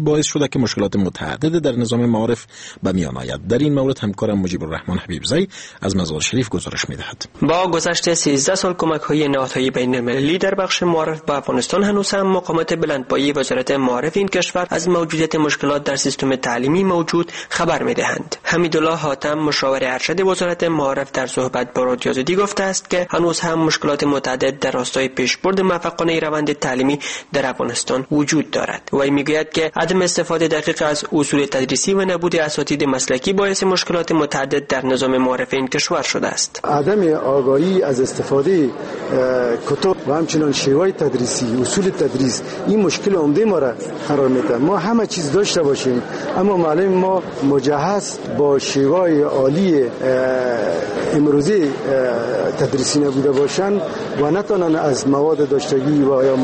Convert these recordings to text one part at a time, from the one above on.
باعث شده که مشکلات متعدد در نظام معارف به میان آید. در این مورد همکارم مجیب الرحمن حبیبزی از مزار شریف گزارش می‌دهد. با گذشت 13 سال کمک‌های نهادهای بین‌المللی در بخش معارف به افغانستان، هنوز هم مقامات بلندپایه وزارت معارف این کشور از موجودیت مشکلات در سیستم تعلیمی موجود خبر می‌دهند. حمیدالله حاتم، مشاور ارشد وزارت معارف، در صحبت با رادیو آزادی گفته است که هنوز هم مشکلات متعدد در راستای پیشبرد موفقانه روند تعلیمی در افغانستان وجود دارد. وی میگوید که عدم استفاده دقیق از اصول تدریسی و نبود اساتید مسلکی باعث مشکلات متعدد در نظام معارف این کشور شده است. عدم آگاهی از استفاده کتب و همچنین شیوه تدریسی، اصول تدریس، این مشکل عمده ما را قرار میده. ما همه چیز داشته باشیم اما معلم ما مجهز با شیوه عالی امروزی تدریسی نبوده باشند و نتونن از مواد داشتگی و یا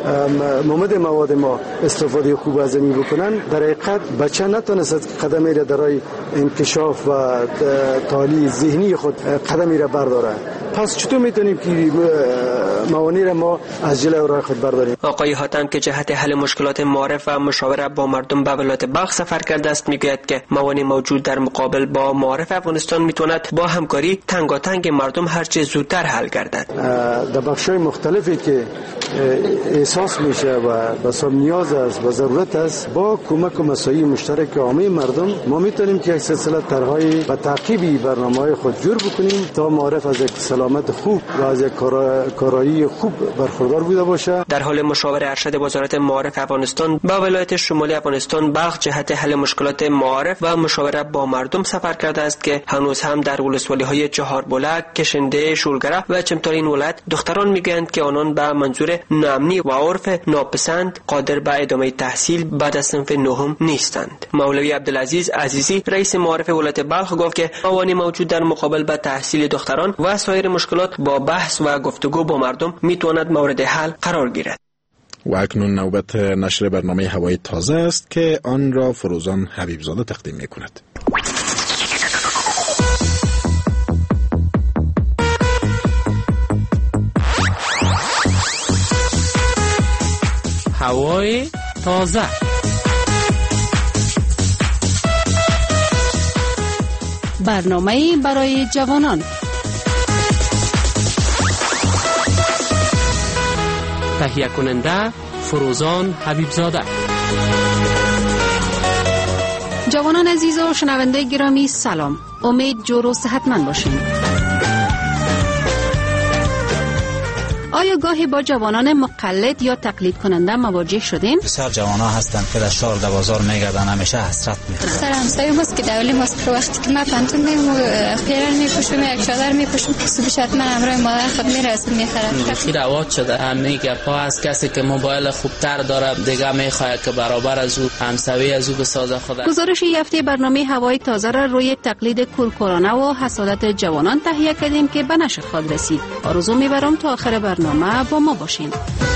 مواد ما استفاده خوب از این بکنن، در حقیقت بچه نتونست قدمی را درای انکشاف و تعالی ذهنی خود قدمی را برداره. پس چطور میتونیم که موانع را ما از جلوی راه خود برداریم؟ آقای حاتم که جهت حل مشکلات معارف و مشاوره با مردم به ولایت بلخ سفر کرده است، میگوید که موانع موجود در مقابل با معارف افغانستان میتواند با همکاری تنگاتنگ مردم هرچه زودتر حل گردد. در بخش‌های مختلفی که احساس میشه و بسیار نیاز است و ضرورت است، با کمک و مساعی مشترک عامه مردم ما میتونیم که یک سلسله طرح‌های و تعقیبی برنامه‌های خود جور بکنیم تا معارف از یک سلامت خوب و از یک کارایی خوب برخوردار بوده باشه. در حال مشاور ارشد وزارت معارف افغانستان با ولایت شمالی افغانستان بلخ جهت حل مشکلات معارف و مشاوره با مردم سفر کرده است که هنوز هم در ولسوالی‌های چهاربلک، کشنده، شولگره و چمتار ولایت دختران میگویند که آنان به منظور ناامنی و عرف ناپسند قادر به ادامه تحصیل بعد از صنف نهم نیستند. مولوی عبدالعزیز عزیزی رئیس معارف ولایت بلخ گفت که موانع موجود در مقابل به تحصیل دختران و سایر مشکلات با بحث و گفتگو با مردم میتواند مورد حل قرار گیرد. و اکنون نوبت نشر برنامه هوای تازه است که آن را فروزان حبیبزاده تقدیم میکند. هوای تازه. برنامه برای جوانان. تهیه کننده فروزان حبیبزاده. جوانان عزیز و شنونده گرامی سلام. امید جور و صحتمند باشین. آیا گاهی با جوانان مقلد یا تقلید کننده مواجه شدین؟ بسیار جوان ها هستند که در شهر در بازار میگردن، همیشه حسرت میخورن. سر همسایه ماست که دولی ماست که وقتی که ما پنتون میرم و پیرن میپوشم، یک چادر میپوشم، صبح حتما همراه مادر خود میرسم میخرم. خیلی رواج شده همه گپا از کسی که موبایل خوبتر داره دیگه میخواد که برابر از او همسوی از او بسازه خود. گزارش هفته برنامه هوای تازه را روی تقلید کورکورانه و حسادت جوانان تهیه کردیم که به نشر خواهد رسید. آرزو میبرم تا آخر برنامه با ما باشین.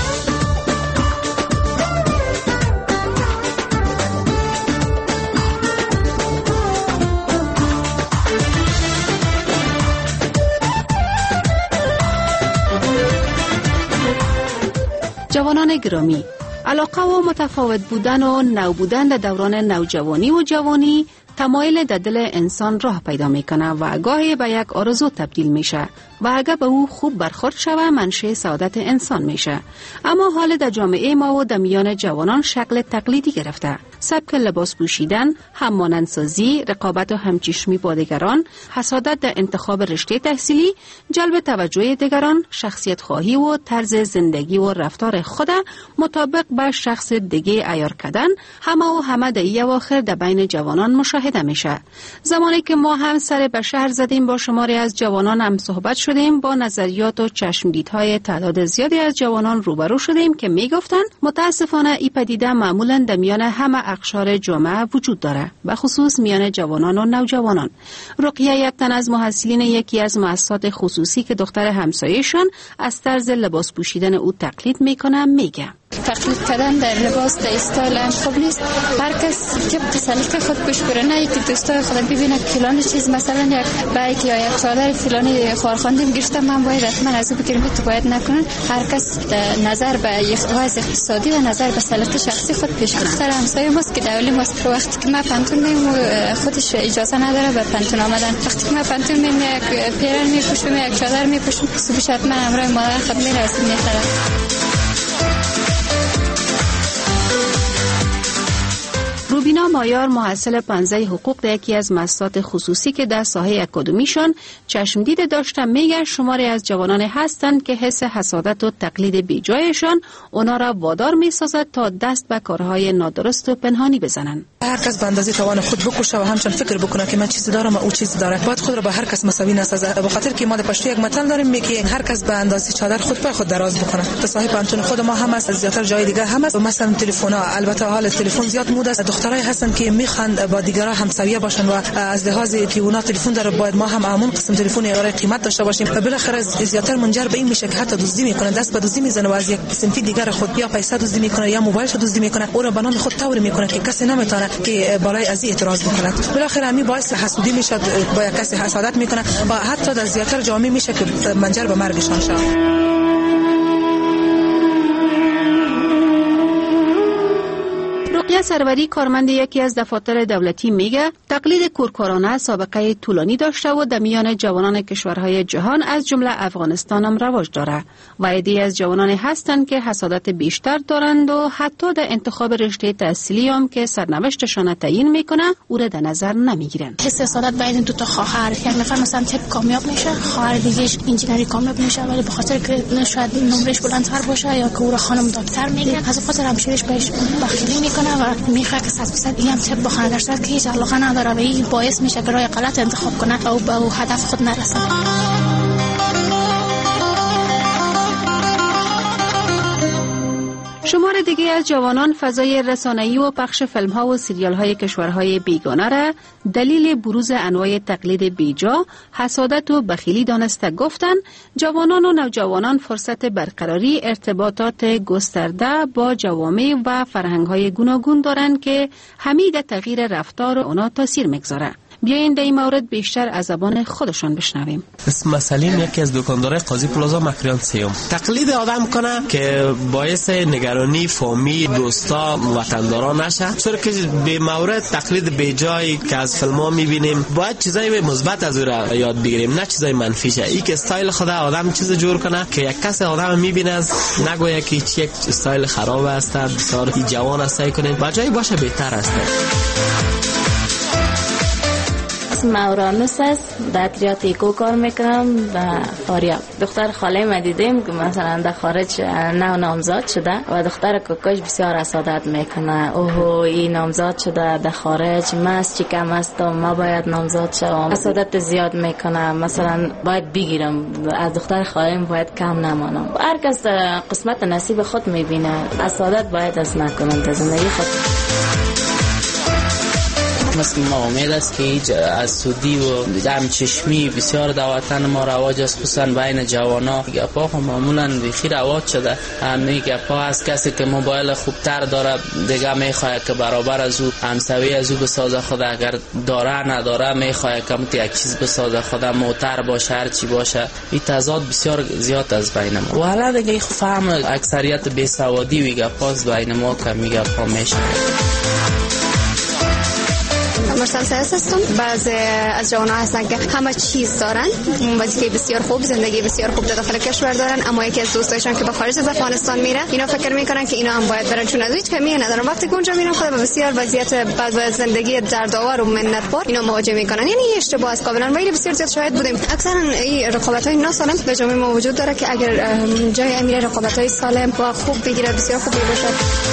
جوانان گرامی، علاقه و متفاوت بودن و نو بودن در دوران نوجوانی و جوانی تمایل در دل انسان راه پیدا میکنه و گاهی به یک آرزو تبدیل میشه و اگر به او خوب برخورد شوه منشأ سعادت انسان میشه. اما حال در جامعه ما و در میان جوانان شکل تقلیدی گرفته. سبک لباس پوشیدن، همانندسازی، رقابت و همچشمی با دیگران، حسادت در انتخاب رشته تحصیلی، جلب توجه دیگران، شخصیت خواهی و طرز زندگی و رفتار خود مطابق با شخص دیگه عیار کردن، همه در این اواخر در بین جوانان مشاهده میشه. زمانی که ما هم سر به شهر زدیم با شماری از جوانان هم صحبت شدیم، با نظریات و چشمدیدهای تعداد زیادی از جوانان روبرو شدیم که میگفتن متاسفانه این پدیده معمولا در میان همه اقشار جامعه وجود داره، به خصوص میان جوانان و نوجوانان. رقیه یک تن از محصلین یکی از مؤسسات خصوصی که دختر همسایه‌شان از طرز لباس پوشیدن او تقلید میکنه میگه: تقلید کردن در لباس در استایل هم خوب نیست. هر کس طبق سلیقه خود پیش بره، نه یک دوستای خود ببینه فلان چیز مثلا یک بایک یا یک چادر فلانی خارخوندیم گرفتم من باید حتما از او بگیرم، تو باید نکنن. هر کس نظر به وضع اقتصادی و نظر به سلیقه شخصی خود پیش کنه. سر همسایه ماست که دولی ماست، وقتی که ما پنتون میم خودش اجازه نداره به پنتون آمدن. وقتی که ما پنتون میم یک پیرن میپوشم یک چادر میپوشم، صبح حتما همراه مادر خود میرسیم میخرم. روبینا مایار محصل پنزه حقوق در یکی از مؤسسات خصوصی که در ساحه اکادمیشان چشمدید داشته میگه شماری از جوانان هستند که حس حسادت و تقلید بیجایشان اونا را وادار میسازد تا دست به کارهای نادرست و پنهانی بزنند. هر کس به اندازه توان خود بکوشه و همچنین فکر بکنه که من چیزی دارم و او چیزی داره. باید خود را به هر کس مساوی نسازه. به خاطر که ما در پشتو یک متل داریم میگه هر کس به اندازه چادر خود پای خود دراز بکنه. تا صاحب پنتون خود ما هم از زیاتر جای دیگه هم است. مثلا تلفن‌ها، البته حال تلفن زیاد مود است. دخترای هستن که میخوان با دیگران همسایه باشن و از لحاظ که اونا تلفن داره باید ما هم همون قسم تلفن یا قیمت داشته باشیم. و بالاخره زیاتر منجر به این میشه که حتی دزدی میکنه، دست به دزدی میزنه و از یک صنفی دیگر خود یا پیسه دزدی میکنه یا موبایلش دزدی میکنه، او را به نام خود طوری میکنه که کسی نمیتونه که بالای از اعتراض بکنه. بالاخره همین باعث حسودی میشه، با کسی حسادت میکنه و حتی در زیاتر جامعه میشه که منجر به مرگشان شه. رقیه سروری کارمند یکی از دفاتر دولتی میگه تقلید کورکورانه سابقه طولانی داشته و در میان جوانان کشورهای جهان از جمله افغانستان هم رواج داره و عده‌ای از جوانان هستند که حسادت بیشتر دارند و حتی در انتخاب رشته تحصیلی هم که سرنوشتشان تعیین میکنه او را در نظر نمیگیرن. حس حسادت بین دو تا خواهر، یک نفر مثلا طب کامیاب میشه، خواهر دیگه‌اش انجینری کامیاب میشه، ولی به خاطر که شاید نمرش بلندتر باشه یا که او را خانم دکتر میگه، از خاطر همسرش بهش بخیلی میکنه و میخواد که 100% این هم طب بخونه، در صورتی که هیچ علاقه نداره و این باعث میشه که راه غلط انتخاب کنه و به هدف خود نرسه. شمار دیگه از جوانان فضای رسانه‌ای و پخش فیلم‌ها و سریال‌های کشورهای بیگانه را دلیل بروز انواع تقلید بیجا، حسادت و بخیلی دانسته گفتند جوانان و نوجوانان فرصت برقراری ارتباطات گسترده با جوامع و فرهنگ‌های گوناگون دارند که همین تغییر رفتار اونا تاثیر می‌گذاره. بیاین در این مورد بیشتر از زبان خودشان بشنویم. اسم سلیم یکی از دکاندارای قاضی پلازا مکریان سیوم. تقلید آدم کنه که باعث نگرانی فامیل، دوستا، وطنداران نشه. چرا که به مورد تقلید بیجایی که از فیلم‌ها می‌بینیم، باید چیزای مثبت از او را یاد بگیریم، نه چیزای منفیشه. این که استایل خدا آدم چیز جور کنه که یک کس آدم می‌بینه نگویا که یک استایل خراب است، بسیار جوان است کنه، بجای باشه بهتر است. مورانوس است، در ادارات ایکو کار میکنم و فاریاب. دختر خاله ما دیدیم که مثلا در خارج نامزاد شده و دختر کوکاش بسیار حسادت میکنه. اوه این نامزاد شده در خارج، من از چی کم هستم، ما باید نامزاد شوم. حسادت زیاد میکنه، مثلا باید بگیرم، از دختر خاله‌ام باید کم نمانم. هر کس قسمت نصیب خود میبینه، حسادت باید از نکنم در زندگی خود. مثل ما امید است که از سودی و هم چشمی بسیار در وطن ما رواج است، خصوصا بین جوانا. گپا هم معمولا بیخی رواج شده. همین گپا از کسی که موبایل خوبتر داره دیگه میخواد که برابر از او همسوی از او بسازه خود، اگر داره نداره میخواد که یک چیز بسازه خود، موتر باشه هر چی باشه. این تضاد بسیار زیاد از بین ما. و حالا دیگه فهم اکثریت بیسوادی و گپاست بین ما که میگپا میشه. مرسل سرس هستم. بعضی از جوانان هستن که همه چیز دارن، وظیفه بسیار خوب، زندگی بسیار خوب در داخل کشور دارن، اما یکی از دوستایشان که به خارج از افغانستان میره، اینا فکر میکنن که اینا هم باید برن، چون از هیچ کمی ندارن. وقتی که اونجا میرن خود به بسیار وضعیت بد و زندگی دردآور و منت‌بار اینا مواجه میکنن. یعنی اشتباه است کاملا و بسیار زیاد شاهد بودیم. اکثرا این رقابت‌های ناسالم در جامعه ما وجود داره که اگر جای امیر رقابت‌های سالم و خوب بگیره بسیار خوب باشه.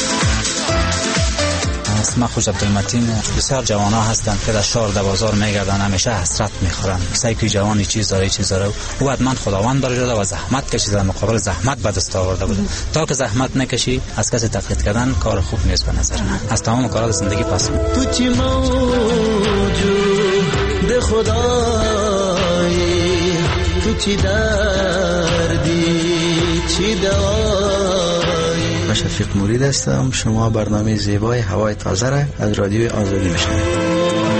اسم خوش عبدالمتین. بسیار جوان ها هستند که در شهر در بازار میگردن، همیشه حسرت میخورن. کسی که جوانی چیز داره او حتما خداوند برای داده و زحمت کشیده، در مقابل زحمت به دست آورده بوده. تا که زحمت نکشی از کسی تقلید کردن کار خوب نیست به نظر من. از تمام کارات زندگی پس تو چی موجود خدایی، تو چی دردی چی دوایی، آقا شفیق مرید هستم. شما برنامه زیبای هوای تازه را از رادیوی آزادی میشنوید.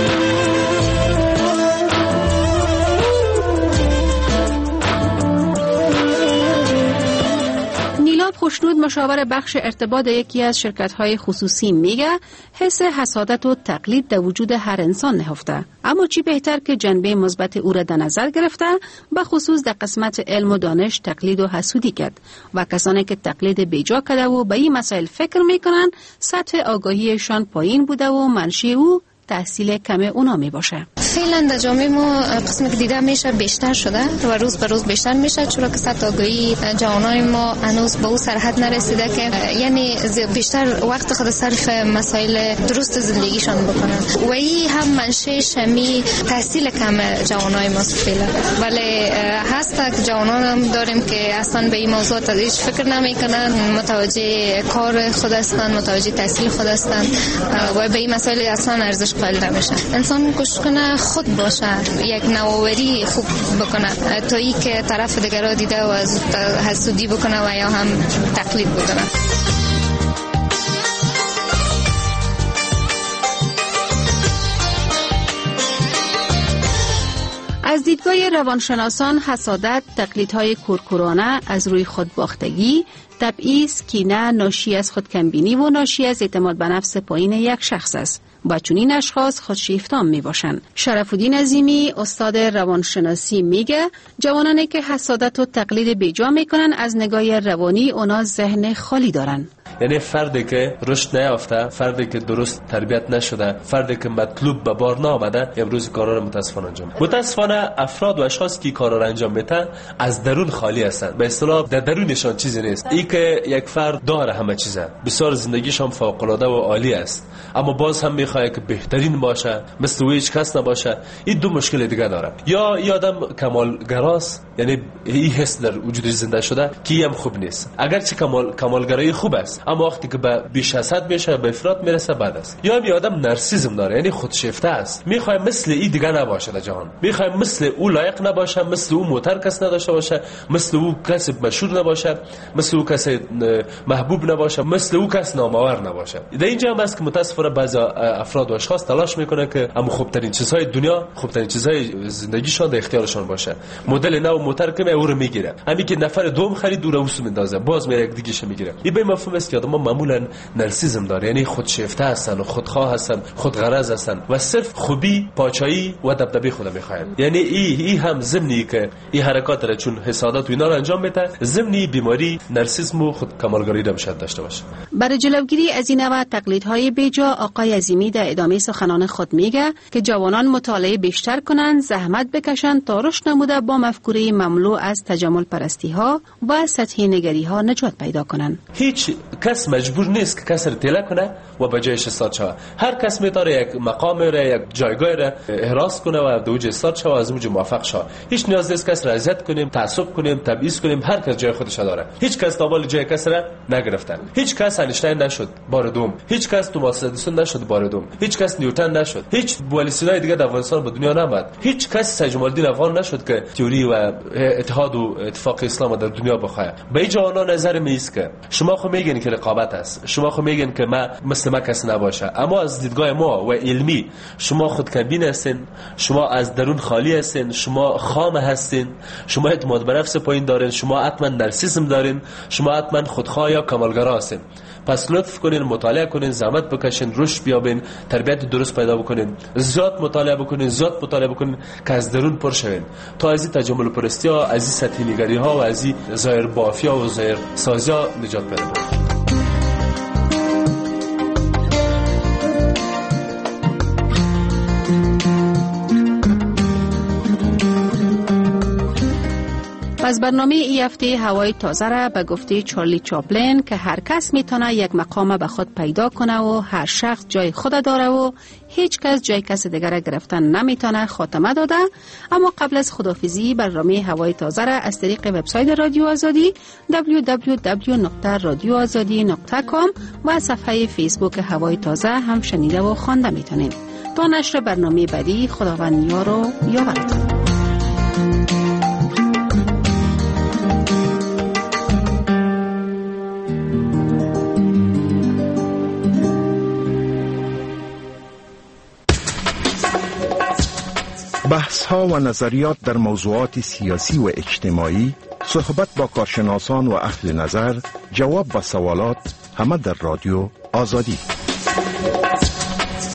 خوشنود مشاور بخش ارتباط یکی از شرکت‌های خصوصی میگه حس حسادت و تقلید در وجود هر انسان نهفته، اما چی بهتر که جنبه مثبت او را در نظر گرفته به خصوص در قسمت علم و دانش تقلید و حسودی کرد و کسانی که تقلید بیجا کرده و به این مسائل فکر میکنن سطح آگاهیشان پایین بوده و منشأ او تحصیل کم اونا می باشه. فعلا در جامعه ما قسمی که دیده میشه بیشتر شده و روز به روز بیشتر میشه، چرا که سطح آگاهی جوانای ما هنوز به اون سرحد نرسیده که یعنی بیشتر وقت خود صرف مسائل درست زندگیشان بکنن و این هم منشأ شمی تحصیل کم جوانای ما فعلا. ولی هست که جوانان هم داریم که اصلا به این موضوع هیچ فکر نمیکنن، متوجه کار خود هستن، متوجه تحصیل خود هستن و به این مسائل اصلا ارزش قائل نمیشه. انسان کوشش کنه خود باشه، یک نوآوری خوب بکنه تا ای که طرف دیگر را دیده و از حسودی بکنه و یا هم تقلید بکنه. از دیدگاه روانشناسان حسادت، تقلیدهای کورکورانه از روی خودباختگی، تبعیض، کینه ناشی از خودکمبینی و ناشی از اعتماد به نفس پایین یک شخص است. با چنین اشخاص خودشیفتان می باشند. شرف الدین عظیمی استاد روانشناسی میگه جوانانی که حسادت و تقلید بیجا میکنن از نگاه روانی اونا ذهن خالی دارن. یعنی فردی که رشد نیافته، فردی که درست تربیت نشده، فردی که مطلوب به بار نآمده امروز کارا رو متاسفانه انجام میده. متاسفانه افراد و اشخاص که کارا رو انجام میدن از درون خالی هستند. به اصطلاح در درونشان چیزی نیست. این که یک فرد داره همه چیزه، بسیار زندگیشان فوق العاده و عالی است، اما باز هم میخواد که بهترین باشه، مثل هیچ کس نباشه. این دو مشکل دیگه داره. یا این آدم کمالگراست، یعنی این حس در وجودش زنده شده که هم خوب نیست. اگرچه کمالگرایی خوب است، اما وقتی که به بیش از حد میشه، به افراط میرسه بد است. یا این آدم نارسیسم داره، یعنی خودشیفته است، میخواد مثل این دیگه نباشه در جهان، میخواد مثل او لایق نباشه، مثل او معتبر کس نداشته باشه، مثل او کس مشهور نباشه، مثل او کس محبوب نباشه، مثل او کس نامآور نباشه. در اینجا هم است که متاسفانه بعضی افراد و اشخاص تلاش میکنه که اما خوبترین چیزهای دنیا، خوبترین چیزهای زندگیشون در اختیارشون باشه. مدل نو معترکم او رو میگیره، همین که نفر دوم خرید دور اوس میندازه، باز میره یک دیگه میگیره. این به مفهوم است که آدم معمولا نارسیسم داره، یعنی خودشیفته هستن و خودخواه هستن، خودغرض هستن و صرف خوبی، پاچایی و دبدبه خود میخواین. یعنی این هم ضمنی که این حرکات را چون حسادت و اینا رو انجام میده، ضمنی بیماری نارسیسم و خود کمالگرایی را میشه داشته باشه. برای جلوگیری از این نوع تقلیدهای بیجا، آقای عظیمی در ادامه سخنان خود میگه که جوانان مطالعه بیشتر کنند، زحمت بکشن تا رشد نموده با مفکوره مملو از تجمل پرستی ها و سطحی نگری ها نجات پیدا کنند. هیچ کس مجبور نیست که کس رو تله کنه و به جایش استاد شود. هر کس میتونه یک مقام را، یک جایگاه را احراز کنه و به اوج استاد شود و از اوج موفق شود. هیچ نیاز نیست کس را اذیت کنیم، تعصب کنیم، تبعیض کنیم. هر کس جای خودش داره. هیچ کس تابال جای کس را نگرفتن. هیچ کس اینشتین نشد بار دوم، هیچ کس توماس ادیسون نشد بار دوم، هیچ کس نیوتن نشد، هیچ والیسینای دیگه در افغانستان به دنیا نامد، هیچ کس سید الدین افغان نشد که تئوری و اتحاد و اتفاق اسلام در دنیا بخواه. به این جوانا نظر میست که شما خو میگین که رقابت است، شما خو میگین که ما مثل ما کس نباشه، اما از دیدگاه ما و علمی شما خودکمبین هستین، شما از درون خالی هستین، شما خام هستین، شما اعتماد به نفس پایین دارین، شما حتما نارسیسم دارین، شما حتما خودخواه یا کمالگرا هستین. پس لطف کنین، مطالعه کنین، زحمت بکشین، رشد بیابین، تربیت درست پیدا بکنین، زیاد مطالعه بکنین، زیاد مطالعه بکنین که از درون پر شوین تا از این تجمل پرستی ها، از این سطحی نگری ها و از این ظاهر بافی ها و ظاهر سازی ها نجات پیدا کنین. از برنامه ای هفته هوای تازه را به گفته چارلی چاپلین که هر کس میتونه یک مقام به خود پیدا کنه و هر شخص جای خود داره و هیچ کس جای کس دیگر گرفتن نمیتونه خاتمه داده. اما قبل از خداحافظی برنامه هوای تازه را از طریق وبسایت رادیو آزادی www.radioazadi.com و صفحه فیسبوک هوای تازه هم شنیده و خوانده میتونید. تا نشر برنامه بعدی خداوند یار و یاورتون. بحث ها و نظریات در موضوعات سیاسی و اجتماعی، صحبت با کارشناسان و اهل نظر، جواب به سوالات، همه در رادیو آزادی.